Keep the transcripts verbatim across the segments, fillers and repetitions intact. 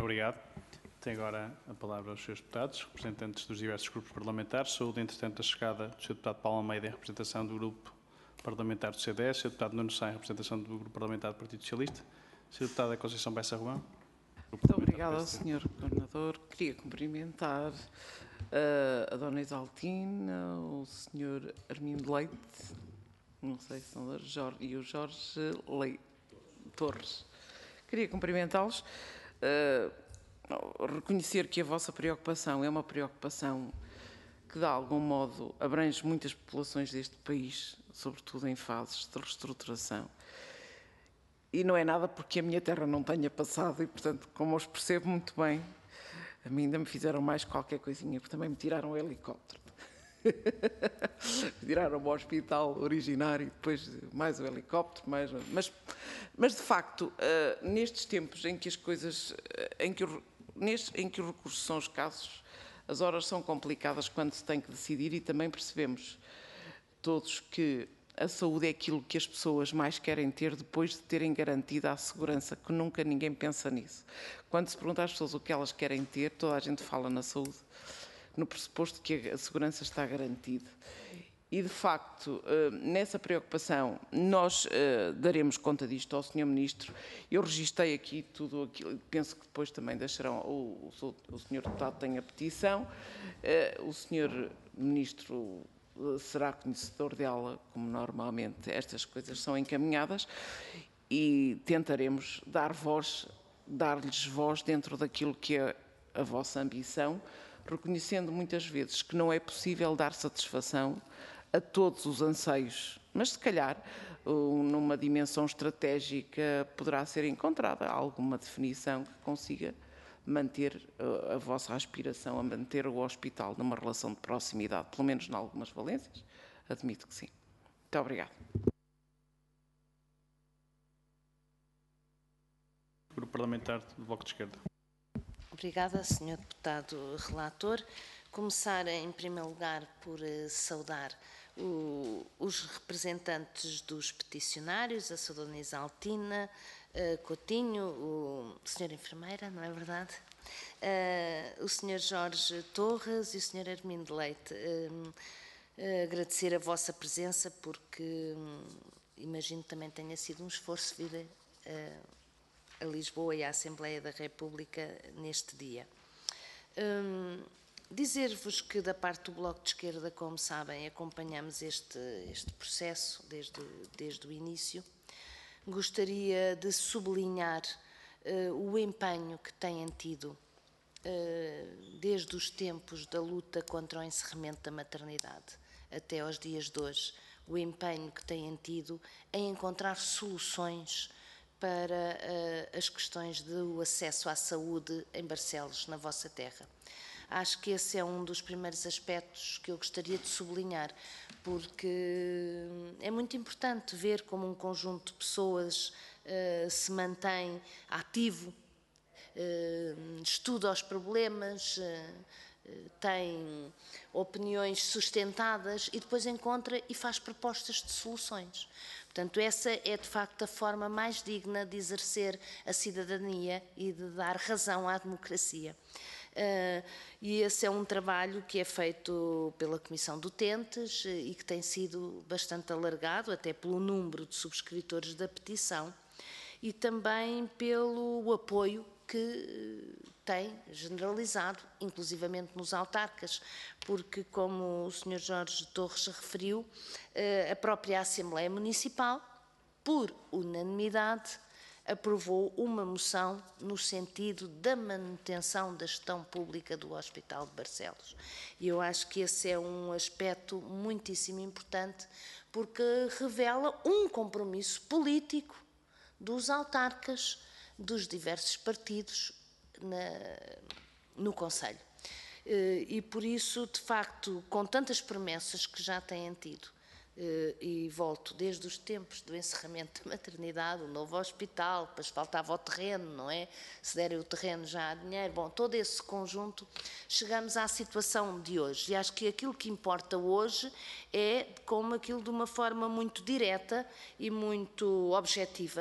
obrigado. Tem agora a palavra os senhores deputados, representantes dos diversos grupos parlamentares. Saúde, entretanto, a chegada do senhor deputado Paulo Almeida em representação do grupo parlamentar do C D S, senhor deputado Nuno Sá em representação do grupo parlamentar do Partido Socialista, senhor deputada Conceição Bessa Romão. Muito obrigada ao senhor Governador. Queria cumprimentar uh, a dona Isaltina, o senhor Armindo Leite, não sei se são Jorge, e o Jorge Leite Torres. Queria cumprimentá-los, uh, reconhecer que a vossa preocupação é uma preocupação que, de algum modo, abrange muitas populações deste país, sobretudo em fases de reestruturação. E não é nada porque a minha terra não tenha passado e, portanto, como os percebo muito bem, a mim ainda me fizeram mais qualquer coisinha, porque também me tiraram o helicóptero. me tiraram o hospital originário e depois mais o helicóptero, mais... Mas, mas de facto, uh, nestes tempos em que as coisas... Uh, em, que o, nestes, em que os recursos são escassos, as horas são complicadas quando se tem que decidir e também percebemos todos que a saúde é aquilo que as pessoas mais querem ter depois de terem garantida a segurança, que nunca ninguém pensa nisso. Quando se pergunta às pessoas o que elas querem ter, toda a gente fala na saúde, no pressuposto que a segurança está garantida. E, de facto, nessa preocupação, nós daremos conta disto ao senhor Ministro. Eu registrei aqui tudo aquilo, penso que depois também deixarão, o, o, o senhor Deputado tem a petição, o senhor Ministro será conhecedor dela, como normalmente estas coisas são encaminhadas, e tentaremos dar voz, dar-lhes voz dentro daquilo que é a vossa ambição, reconhecendo muitas vezes que não é possível dar satisfação a todos os anseios, mas se calhar numa dimensão estratégica poderá ser encontrada alguma definição que consiga manter a vossa aspiração a manter o hospital numa relação de proximidade, pelo menos em algumas valências, admito que sim. Muito obrigado. Grupo Parlamentar do Bloco de Esquerda. Obrigada, senhor Deputado Relator. Começar, em primeiro lugar, por uh, saudar o, os representantes dos peticionários, a senhora Isaltina, uh, Coutinho, o senhor Enfermeira, não é verdade? Uh, o senhor Jorge Torres e o senhor Armindo Leite. Uh, uh, agradecer a vossa presença, porque um, imagino que também tenha sido um esforço vir a, a Lisboa e à Assembleia da República neste dia. Um, Dizer-vos que, da parte do Bloco de Esquerda, como sabem, acompanhamos este, este processo desde, desde o início. Gostaria de sublinhar uh, o empenho que têm tido uh, desde os tempos da luta contra o encerramento da maternidade até aos dias de hoje, o empenho que têm tido em encontrar soluções para uh, as questões do acesso à saúde em Barcelos, na vossa terra. Acho que esse é um dos primeiros aspectos que eu gostaria de sublinhar, porque é muito importante ver como um conjunto de pessoas uh, se mantém ativo, uh, estuda os problemas, uh, tem opiniões sustentadas e depois encontra e faz propostas de soluções. Portanto, essa é de facto a forma mais digna de exercer a cidadania e de dar razão à democracia. Uh, e esse é um trabalho que é feito pela Comissão do Utentes e que tem sido bastante alargado, até pelo número de subscritores da petição e também pelo apoio que tem generalizado, inclusivamente nos autarcas, porque, como o senhor Jorge Torres referiu, uh, a própria Assembleia Municipal, por unanimidade, aprovou uma moção no sentido da manutenção da gestão pública do Hospital de Barcelos. E eu acho que esse é um aspecto muitíssimo importante, porque revela um compromisso político dos autarcas dos diversos partidos na, no Conselho. E por isso, de facto, com tantas promessas que já têm tido, e volto desde os tempos do encerramento da maternidade, o novo hospital, depois faltava o terreno, não é? Se derem o terreno já há dinheiro, bom, todo esse conjunto, chegamos à situação de hoje. E acho que aquilo que importa hoje é como aquilo de uma forma muito direta e muito objetiva,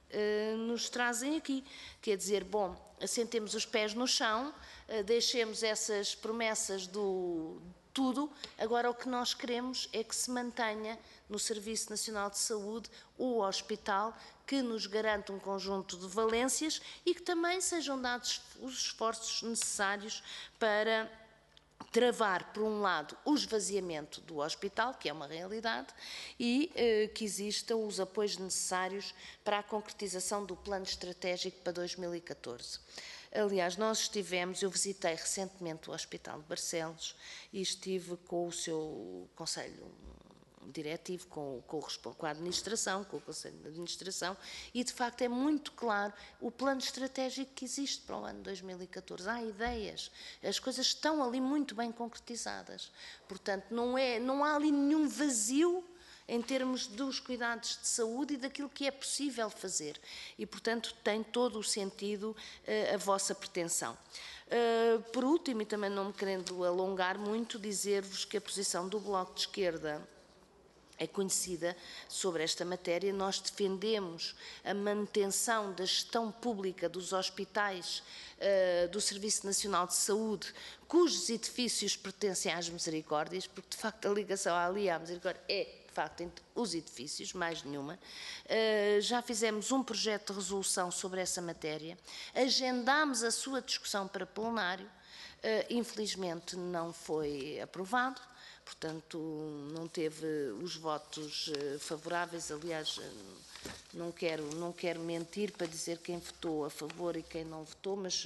uh, nos trazem aqui. Quer dizer, bom, assentemos os pés no chão, uh, deixemos essas promessas do tudo, agora o que nós queremos é que se mantenha no Serviço Nacional de Saúde o hospital, que nos garante um conjunto de valências e que também sejam dados os esforços necessários para travar, por um lado, o esvaziamento do hospital, que é uma realidade, e eh, que existam os apoios necessários para a concretização do plano estratégico para dois mil e catorze. Aliás, nós estivemos, eu visitei recentemente o Hospital de Barcelos e estive com o seu Conselho Diretivo, com, com, com a administração, com o Conselho de Administração, e de facto é muito claro o plano estratégico que existe para o ano dois mil e catorze. Há ideias, as coisas estão ali muito bem concretizadas. Portanto, não, é, não há ali nenhum vazio em termos dos cuidados de saúde e daquilo que é possível fazer. E, portanto, tem todo o sentido uh, a vossa pretensão. Uh, por último, e também não me querendo alongar muito, dizer-vos que a posição do Bloco de Esquerda é conhecida sobre esta matéria. Nós defendemos a manutenção da gestão pública dos hospitais uh, do Serviço Nacional de Saúde, cujos edifícios pertencem às Misericórdias, porque de facto a ligação ali à Misericórdia é, de facto, entre os edifícios, mais nenhuma. Uh, já fizemos um projeto de resolução sobre essa matéria, agendámos a sua discussão para plenário, uh, infelizmente não foi aprovado. Portanto, não teve os votos favoráveis. Aliás, não quero, não quero mentir para dizer quem votou a favor e quem não votou, mas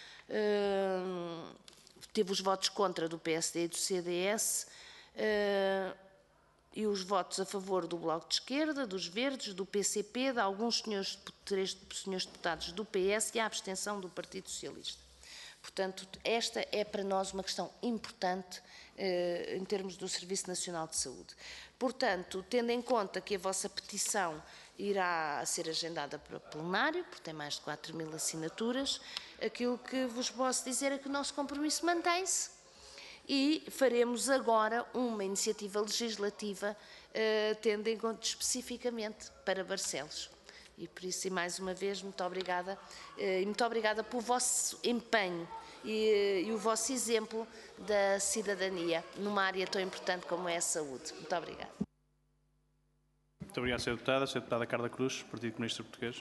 uh, teve os votos contra do P S D e do C D S uh, e os votos a favor do Bloco de Esquerda, dos Verdes, do P C P, de alguns senhores, três senhores deputados do P S e a abstenção do Partido Socialista. Portanto, esta é para nós uma questão importante eh, em termos do Serviço Nacional de Saúde. Portanto, tendo em conta que a vossa petição irá ser agendada para o plenário, porque tem mais de quatro mil assinaturas, aquilo que vos posso dizer é que o nosso compromisso mantém-se e faremos agora uma iniciativa legislativa eh, tendo em conta especificamente para Barcelos. E por isso, e mais uma vez, muito obrigada, e muito obrigada pelo vosso empenho e, e o vosso exemplo da cidadania numa área tão importante como é a saúde. Muito obrigada. Muito obrigado, senhora Deputada. senhora Deputada Carla Cruz, Partido Comunista Português.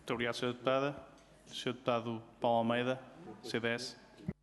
Muito obrigado, senhora Deputada. senhor Deputado Paulo Almeida, C D S.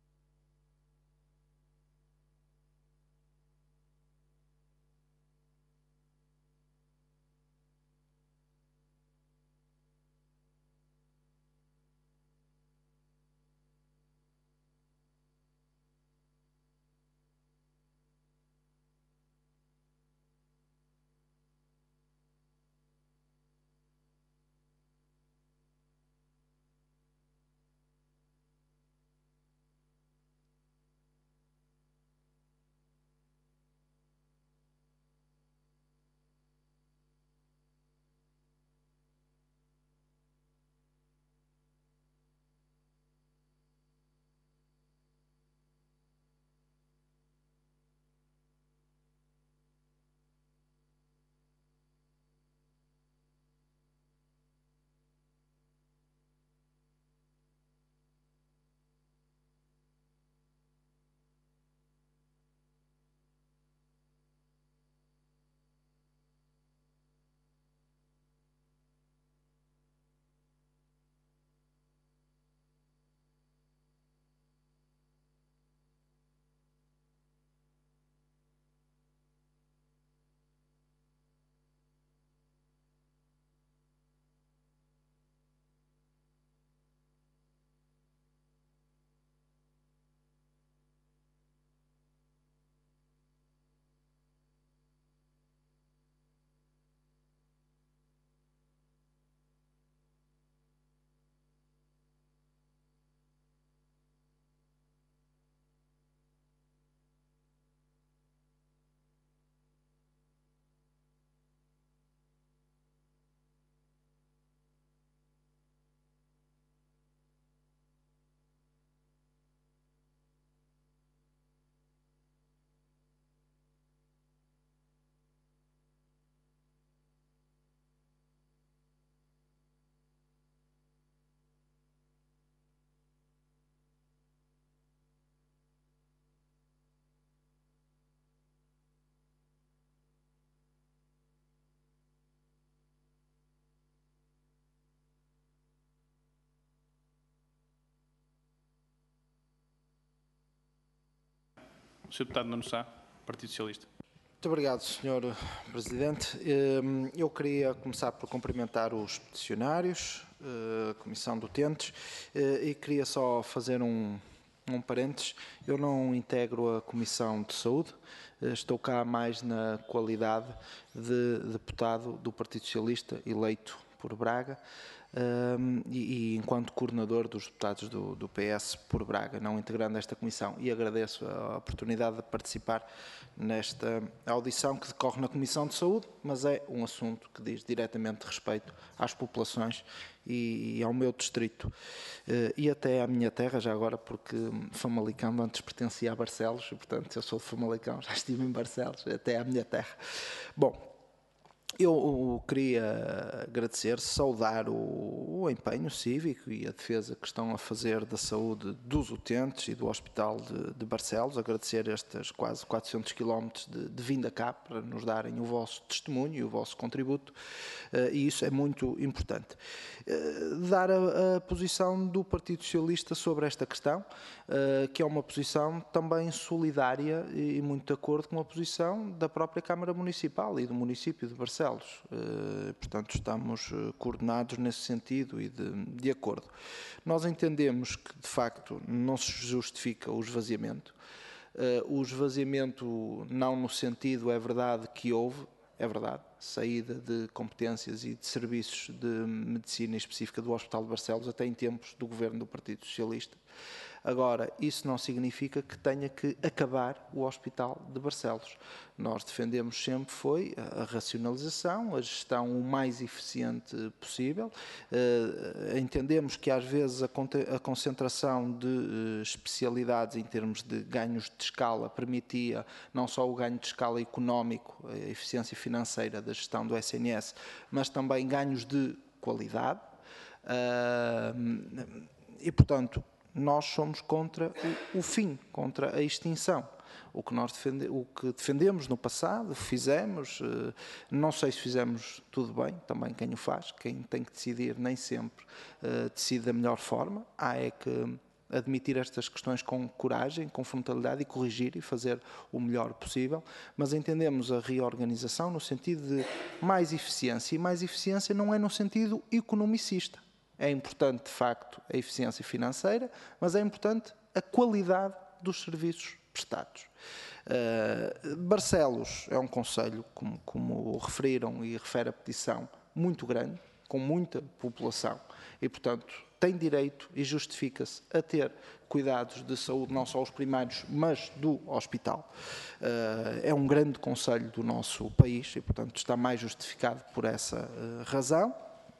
senhor Deputado Nuno Sá, Partido Socialista. Muito obrigado, senhor Presidente. Eu queria começar por cumprimentar os peticionários, a Comissão de Utentes, e queria só fazer um, um parênteses. Eu não integro a Comissão de Saúde, estou cá mais na qualidade de deputado do Partido Socialista eleito por Braga, Um, e, e enquanto coordenador dos deputados do, do P S por Braga, não integrando esta comissão, e agradeço a oportunidade de participar nesta audição que decorre na Comissão de Saúde, mas é um assunto que diz diretamente respeito às populações e, e ao meu distrito, uh, e até à minha terra, já agora, porque Famalicão antes pertencia a Barcelos, e, portanto eu sou de Famalicão, já estive em Barcelos, até à minha terra. Bom, eu queria agradecer, saudar o, o empenho cívico e a defesa que estão a fazer da saúde dos utentes e do Hospital de, de Barcelos, agradecer estes quase quatrocentos quilómetros de, de vinda cá para nos darem o vosso testemunho e o vosso contributo, uh, e isso é muito importante. Uh, dar a, a posição do Partido Socialista sobre esta questão, uh, que é uma posição também solidária e, e muito de acordo com a posição da própria Câmara Municipal e do município de Barcelos. Uh, portanto, estamos uh, coordenados nesse sentido e de, de acordo. Nós entendemos que, de facto, não se justifica o esvaziamento. Uh, o esvaziamento não no sentido, é verdade, que houve, é verdade, saída de competências e de serviços de medicina específica do Hospital de Barcelos até em tempos do governo do Partido Socialista. Agora, isso não significa que tenha que acabar o Hospital de Barcelos. Nós defendemos sempre foi a racionalização, a gestão o mais eficiente possível. Uh, entendemos que às vezes a, a concentração de uh, especialidades em termos de ganhos de escala permitia não só o ganho de escala económico, a eficiência financeira da gestão do S N S, mas também ganhos de qualidade. Uh, e, portanto, nós somos contra o, o fim, contra a extinção. o que nós defende, o que defendemos no passado, fizemos, não sei se fizemos tudo bem, também quem o faz, quem tem que decidir nem sempre decide da melhor forma, há é que admitir estas questões com coragem, com frontalidade e corrigir e fazer o melhor possível, mas entendemos a reorganização no sentido de mais eficiência, e mais eficiência não é no sentido economicista. É importante, de facto, a eficiência financeira, mas é importante a qualidade dos serviços prestados. Uh, Barcelos é um concelho, como, como referiram e refere a petição, muito grande, com muita população e, portanto, tem direito e justifica-se a ter cuidados de saúde, não só os primários, mas do hospital. Uh, é um grande concelho do nosso país e, portanto, está mais justificado por essa uh, razão.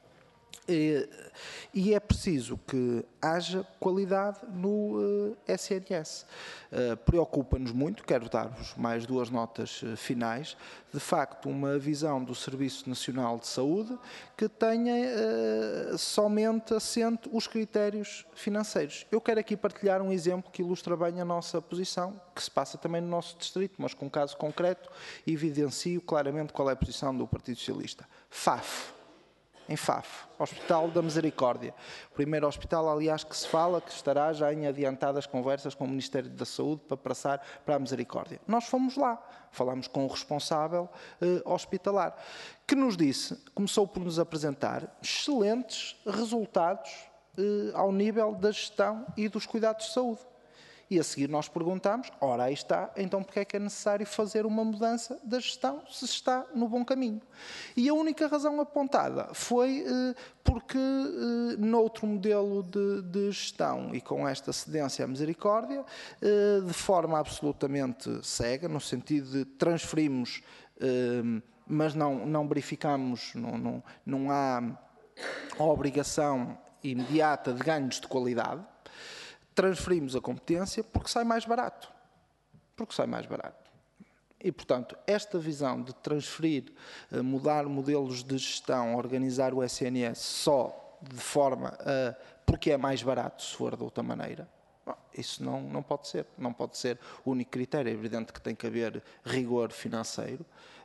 E, e é preciso que haja qualidade no uh, S N S. Uh, Preocupa-nos muito, quero dar-vos mais duas notas uh, finais, de facto uma visão do Serviço Nacional de Saúde que tenha uh, somente assente os critérios financeiros. Eu quero aqui partilhar um exemplo que ilustra bem a nossa posição, que se passa também no nosso distrito, mas com um caso concreto, evidencio claramente qual é a posição do Partido Socialista. F A F. Em F A F, Hospital da Misericórdia. O primeiro hospital, aliás, que se fala que estará já em adiantadas conversas com o Ministério da Saúde para passar para a Misericórdia. Nós fomos lá, falámos com o responsável eh, hospitalar, que nos disse, começou por nos apresentar excelentes resultados eh, ao nível da gestão e dos cuidados de saúde. E a seguir nós perguntamos, ora aí está, então porque é que é necessário fazer uma mudança da gestão se está no bom caminho? E a única razão apontada foi eh, porque eh, noutro modelo de, de gestão e com esta cedência à misericórdia, eh, de forma absolutamente cega, no sentido de transferimos, eh, mas não, não verificamos, não, não, não há a obrigação imediata de ganhos de qualidade, transferimos a competência porque sai mais barato. Porque sai mais barato. E, portanto, esta visão de transferir, mudar modelos de gestão, organizar o S N S só de forma a... porque é mais barato, se for de outra maneira, isso não, não pode ser. Não pode ser o único critério. É evidente que tem que haver rigor financeiro.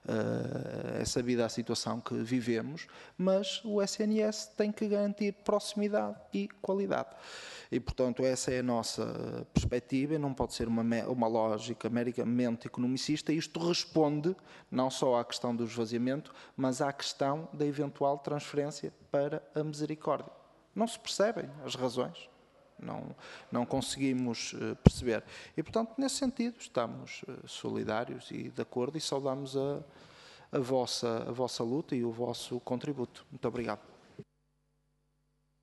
É sabida a situação que vivemos, mas o S N S tem que garantir proximidade e qualidade. E, portanto, essa é a nossa perspectiva e não pode ser uma, uma lógica meramente economicista. Isto responde não só à questão do esvaziamento, mas à questão da eventual transferência para a misericórdia. Não se percebem as razões. Não, não conseguimos uh, perceber. E, portanto, nesse sentido, estamos uh, solidários e de acordo e saudamos a, a, vossa, a vossa luta e o vosso contributo. Muito obrigado.